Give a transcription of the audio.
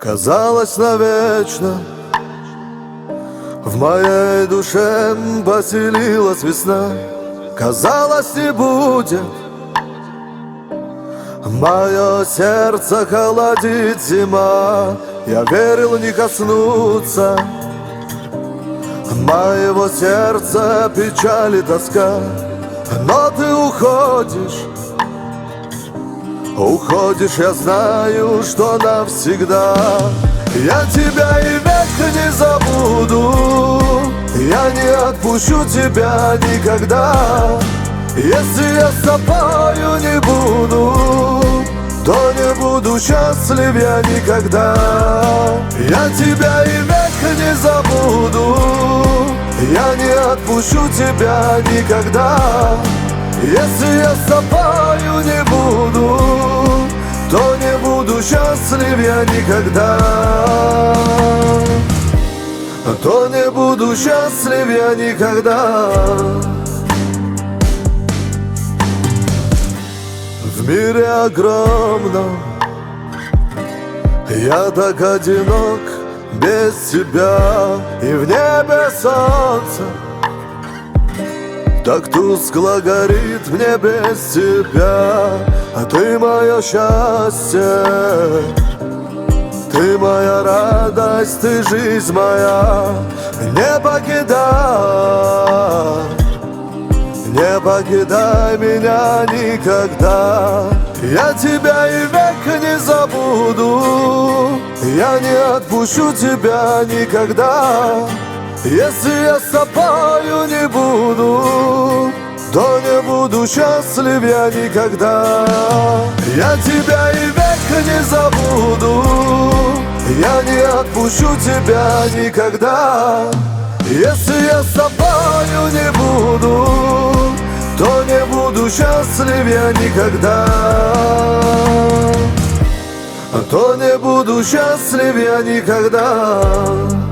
казалось навечно. В моей душе поселилась весна, казалось, не будет. Мое сердце холодит зима, я верил, не коснуться моего сердца печаль и тоска. Но ты уходишь, уходишь, я знаю, что навсегда. Я тебя и век не забуду, я не отпущу тебя никогда. Если я с тобою не буду, то не буду счастлив я никогда. Я тебя и век не забуду, я не отпущу тебя никогда. Если я с тобою не буду, то не буду счастлив я никогда. То не буду счастлив я никогда. В мире огромном я так одинок без тебя, и в небе солнце так тускло горит мне без тебя. А ты мое счастье, ты моя радость, ты жизнь моя. Не покидай меня никогда. Я тебя и век не забуду, я не отпущу тебя никогда. Если я с тобою не буду, то не буду счастлив я никогда. Я тебя и век не забуду, я не отпущу тебя никогда. Если я с тобою не буду, то не буду счастлив я никогда. То не буду счастлив я никогда.